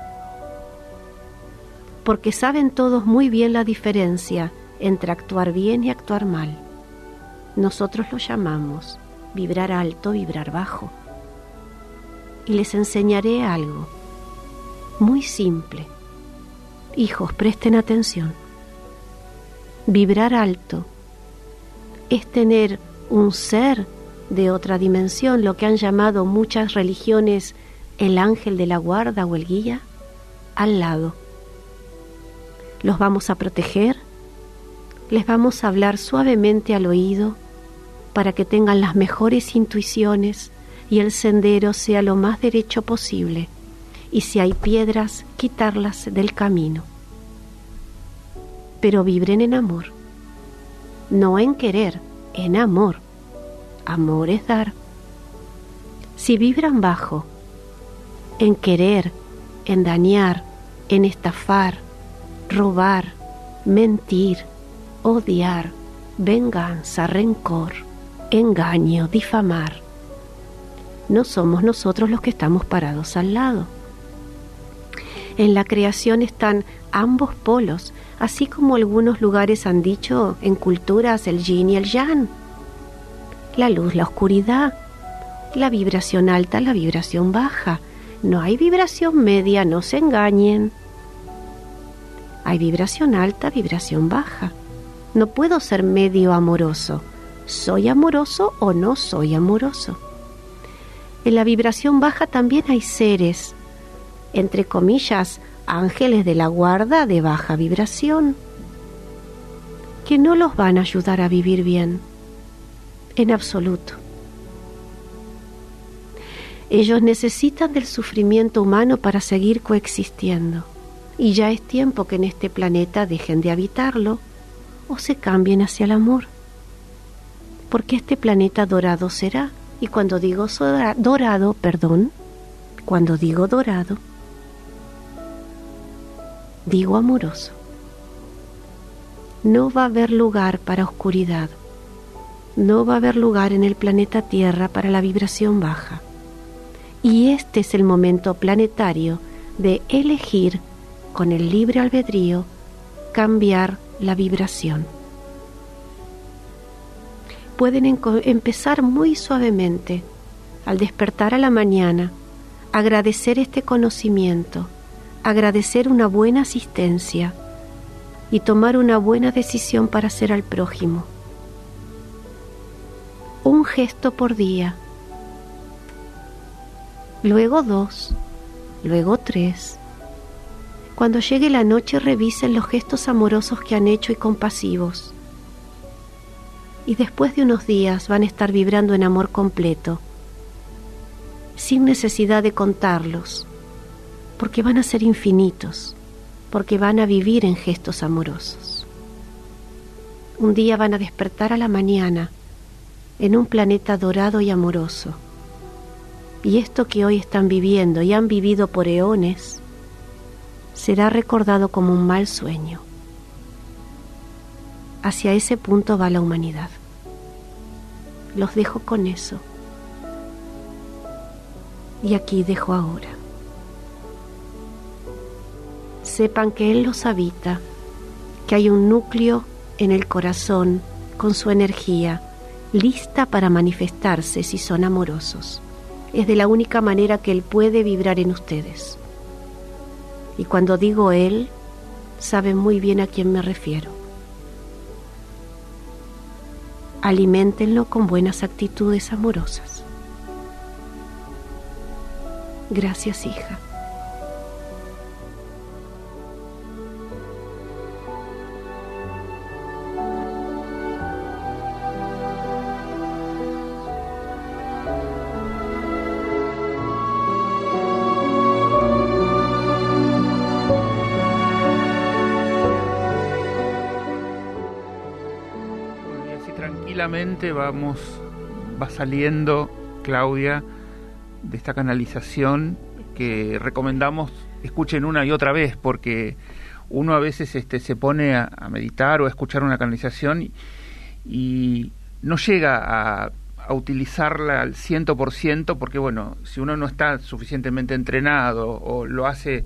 porque saben todos muy bien la diferencia entre actuar bien y actuar mal. Nosotros lo llamamos vibrar alto, vibrar bajo. Y les enseñaré algo muy simple. Hijos, presten atención. Vibrar alto es tener un ser de otra dimensión, lo que han llamado muchas religiones el ángel de la guarda o el guía, al lado. Los vamos a proteger, les vamos a hablar suavemente al oído, para que tengan las mejores intuiciones y el sendero sea lo más derecho posible, y si hay piedras, quitarlas del camino. Pero vibren en amor, no en querer, en amor. Amor es dar. Si vibran bajo, en querer, en dañar, en estafar, robar, mentir, odiar, venganza, rencor, engaño, difamar, no somos nosotros los que estamos parados al lado. En la creación están ambos polos, Así como algunos lugares han dicho en culturas el yin y el yang, la luz, la oscuridad, la vibración alta, la vibración baja. No hay vibración media, no se engañen. Hay vibración alta, vibración baja. No puedo ser medio amoroso. ¿Soy amoroso o no soy amoroso? En la vibración baja también hay seres, entre comillas, ángeles de la guarda de baja vibración, que no los van a ayudar a vivir bien, en absoluto. Ellos necesitan del sufrimiento humano para seguir coexistiendo, y ya es tiempo que en este planeta dejen de habitarlo o se cambien hacia el amor, porque este planeta dorado será. Y cuando digo cuando digo dorado, digo amoroso. No va a haber lugar para oscuridad. No va a haber lugar en el planeta Tierra para la vibración baja. Y este es el momento planetario de elegir, con el libre albedrío, cambiar la vibración. Pueden empezar muy suavemente, al despertar a la mañana, agradecer este conocimiento, agradecer una buena asistencia y tomar una buena decisión para hacer al prójimo. Un gesto por día, luego 2, luego 3. Cuando llegue la noche, revisen los gestos amorosos que han hecho y compasivos. Y después de unos días van a estar vibrando en amor completo, sin necesidad de contarlos, porque van a ser infinitos, porque van a vivir en gestos amorosos. Un día van a despertar a la mañana en un planeta dorado y amoroso, y esto que hoy están viviendo y han vivido por eones será recordado como un mal sueño. Hacia ese punto va la humanidad. Los dejo con eso. Y aquí dejo ahora. Sepan que Él los habita, que hay un núcleo en el corazón con su energía, lista para manifestarse si son amorosos. Es de la única manera que Él puede vibrar en ustedes. Y cuando digo Él, saben muy bien a quién me refiero. Aliméntenlo con buenas actitudes amorosas. Gracias, hija. Va saliendo Claudia de esta canalización que recomendamos escuchen una y otra vez, porque uno a veces se pone a meditar o a escuchar una canalización y no llega a utilizarla al 100%, porque bueno, si uno no está suficientemente entrenado o lo hace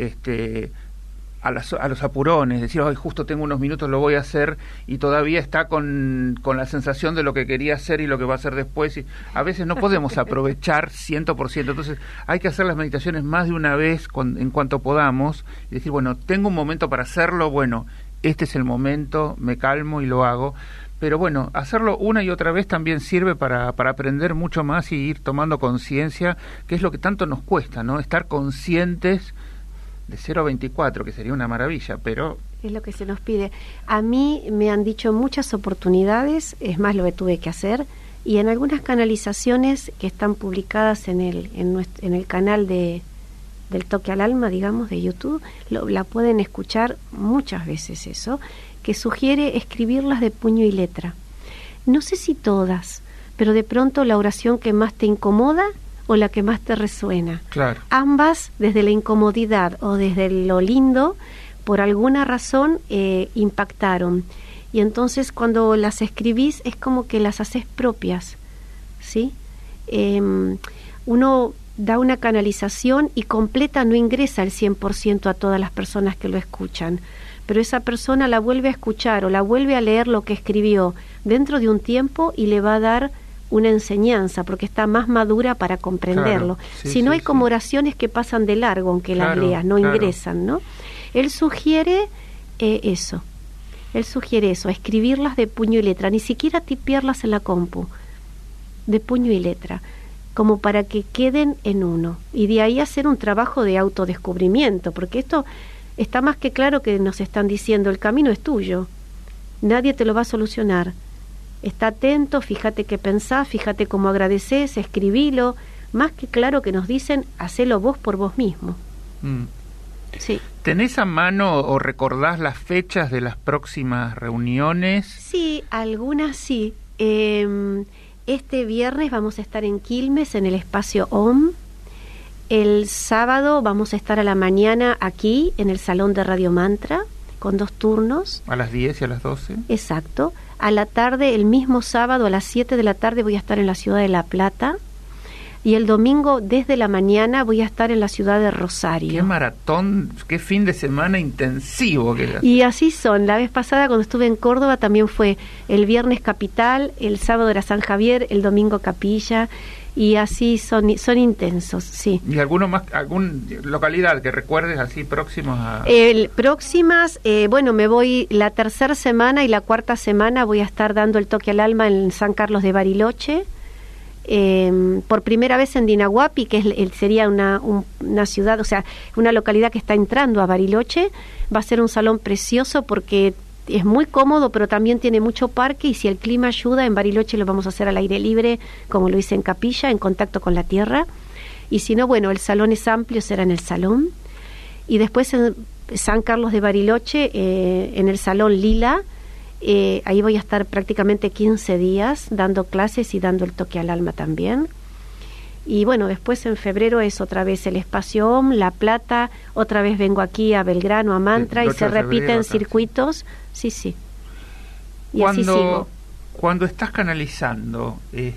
a los apurones, decir, hoy justo tengo unos minutos, lo voy a hacer, y todavía está con la sensación de lo que quería hacer y lo que va a hacer después, y a veces no podemos aprovechar 100%, entonces hay que hacer las meditaciones más de una vez en cuanto podamos, y decir, bueno, tengo un momento para hacerlo, bueno, este es el momento, me calmo y lo hago. Pero bueno, hacerlo una y otra vez también sirve para aprender mucho más y ir tomando conciencia, que es lo que tanto nos cuesta, ¿no? Estar conscientes de 0 a 24, que sería una maravilla, pero... Es lo que se nos pide. A mí me han dicho muchas oportunidades, es más lo que tuve que hacer, y en algunas canalizaciones que están publicadas en el canal del Toque al Alma, digamos, de YouTube, la pueden escuchar muchas veces eso, que sugiere escribirlas de puño y letra. No sé si todas, pero de pronto la oración que más te incomoda o la que más te resuena. Claro. Ambas, desde la incomodidad o desde lo lindo, por alguna razón impactaron. Y entonces cuando las escribís es como que las haces propias, ¿sí? Uno da una canalización y completa, no ingresa el 100% a todas las personas que lo escuchan, pero esa persona la vuelve a escuchar o la vuelve a leer lo que escribió dentro de un tiempo y le va a dar una enseñanza, porque está más madura para comprenderlo. Claro, sí, si no sí, hay como oraciones que pasan de largo, aunque las leas, no ingresan, ¿no? Él sugiere eso. Él sugiere eso, escribirlas de puño y letra, ni siquiera tipearlas en la compu, de puño y letra, como para que queden en uno. Y de ahí hacer un trabajo de autodescubrimiento, porque esto está más que claro que nos están diciendo, el camino es tuyo, nadie te lo va a solucionar. Está atento, fíjate qué pensás, fíjate cómo agradeces, escribilo. Más que claro que nos dicen, hacelo vos por vos mismo. Sí. ¿Tenés a mano o recordás las fechas de las próximas reuniones? Sí, algunas sí. Este viernes vamos a estar en Quilmes, en el espacio OM. El sábado vamos a estar a la mañana aquí, en el Salón de Radio Mantra, con 2 turnos. ¿A las 10 y a las 12? Exacto. A la tarde, el mismo sábado, a las 7 de la tarde, voy a estar en la ciudad de La Plata. Y el domingo, desde la mañana, voy a estar en la ciudad de Rosario. ¡Qué maratón! ¡Qué fin de semana intensivo! Y así son. La vez pasada, cuando estuve en Córdoba, también fue el viernes Capital, el sábado era San Javier, el domingo Capilla, y así son intensos, sí. ¿Y alguna localidad que recuerdes así próximos a...? Próximas, bueno, me voy la tercera semana y la cuarta semana voy a estar dando el toque al alma en San Carlos de Bariloche. Por primera vez en Dinahuapi, que sería una ciudad, o sea, una localidad que está entrando a Bariloche. Va a ser un salón precioso porque es muy cómodo, pero también tiene mucho parque, y si el clima ayuda, en Bariloche lo vamos a hacer al aire libre, como lo hice en Capilla, en contacto con la tierra. Y si no, bueno, el salón es amplio, será en el salón. Y después en San Carlos de Bariloche, en el salón Lila, ahí voy a estar prácticamente 15 días dando clases y dando el toque al alma también. Y bueno, después en febrero es otra vez el espacio OM, La Plata, otra vez vengo aquí a Belgrano, a Mantra, y se repiten circuitos. Sí. Y así sigo. Cuando estás canalizando,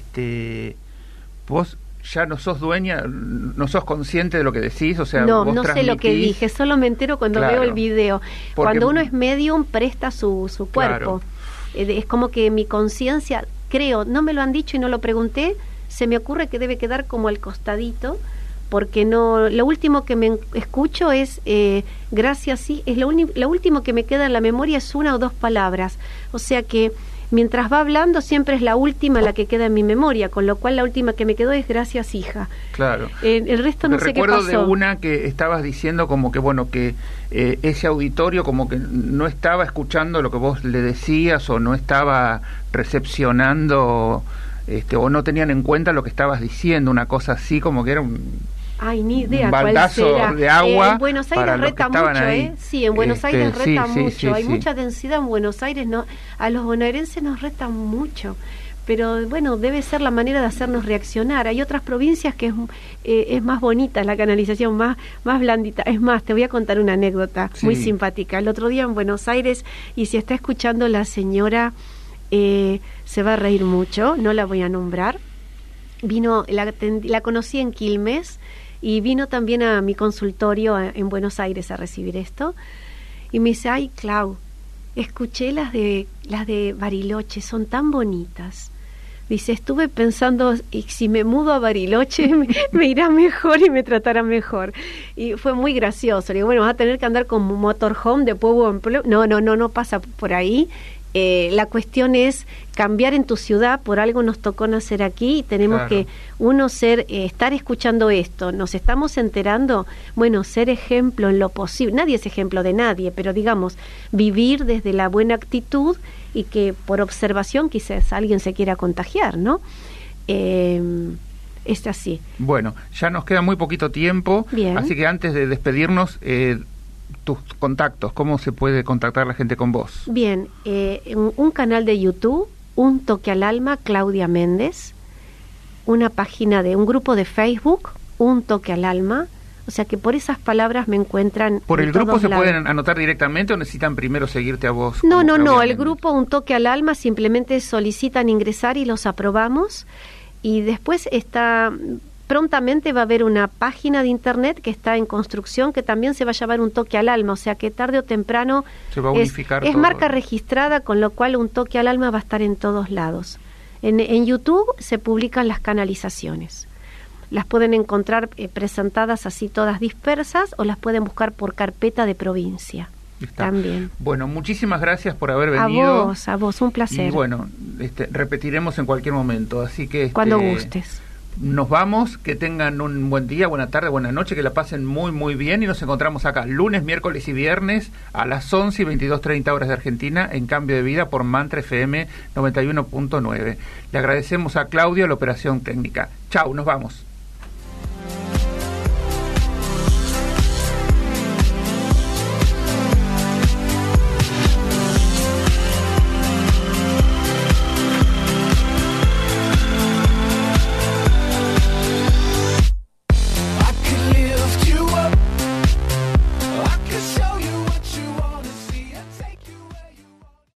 vos ya no sos dueña, no sos consciente de lo que decís, o sea, no, vos no sé lo que dije, solo me entero cuando veo el video. Cuando uno es medium, presta su cuerpo. Es como que mi conciencia, creo, no me lo han dicho y no lo pregunté, se me ocurre que debe quedar como al costadito, porque no, lo último que me escucho es gracias, sí, es lo último que me queda en la memoria es 1 o 2 palabras, o sea que mientras va hablando siempre es la última la que queda en mi memoria, con lo cual la última que me quedó es gracias, hija. Claro. El resto no sé qué pasó. Recuerdo de una que estabas diciendo como que, bueno, que ese auditorio como que no estaba escuchando lo que vos le decías, o no estaba recepcionando, o no tenían en cuenta lo que estabas diciendo, una cosa así, como que era ni idea, un baldazo de agua. En Buenos Aires reta mucho, Sí, en Buenos Aires reta mucho. Hay mucha densidad en Buenos Aires, no, a los bonaerenses nos reta mucho. Pero bueno, debe ser la manera de hacernos reaccionar. Hay otras provincias que es más bonita la canalización, más blandita. Es más, te voy a contar una anécdota muy simpática. El otro día en Buenos Aires, y si está escuchando la señora, se va a reír mucho, no la voy a nombrar. Vino, la conocí en Quilmes, y vino también a mi consultorio en Buenos Aires a recibir esto, y me dice, ay, Clau, escuché las de Bariloche, son tan bonitas. Dice, estuve pensando, y si me mudo a Bariloche me irá mejor y me tratará mejor. Y fue muy gracioso. Le digo, bueno, vas a tener que andar con motorhome de pueblo en pueblo. No pasa por ahí. La cuestión es cambiar en tu ciudad, por algo nos tocó nacer aquí, y tenemos que estar escuchando esto, nos estamos enterando, bueno, ser ejemplo en lo posible, nadie es ejemplo de nadie, pero digamos, vivir desde la buena actitud, y que por observación quizás alguien se quiera contagiar, ¿no? Es así. Bueno, ya nos queda muy poquito tiempo. Bien. Así que antes de despedirnos, tus contactos, ¿cómo se puede contactar la gente con vos? Bien, un canal de YouTube, Un Toque al Alma, Claudia Méndez, una página de un grupo de Facebook, Un Toque al Alma, o sea que por esas palabras me encuentran. ¿Por el grupo se pueden anotar directamente o necesitan primero seguirte a vos? No, el grupo Un Toque al Alma simplemente solicitan ingresar y los aprobamos, y después está prontamente va a haber una página de internet que está en construcción, que también se va a llamar Un Toque al Alma, o sea que tarde o temprano se va a unificar es todo. marca registrada, con lo cual Un Toque al Alma va a estar en todos lados. En YouTube se publican las canalizaciones. Las pueden encontrar presentadas así todas dispersas, o las pueden buscar por carpeta de provincia. También. Bueno, muchísimas gracias por haber venido. A vos, un placer. Y bueno, repetiremos en cualquier momento, así que... Cuando gustes. Nos vamos, que tengan un buen día, buena tarde, buena noche, que la pasen muy, muy bien, y nos encontramos acá lunes, miércoles y viernes a las 11 y 22:30 horas de Argentina en Cambio de Vida por Mantra FM 91.9. Le agradecemos a Claudio la operación técnica. Chau, nos vamos.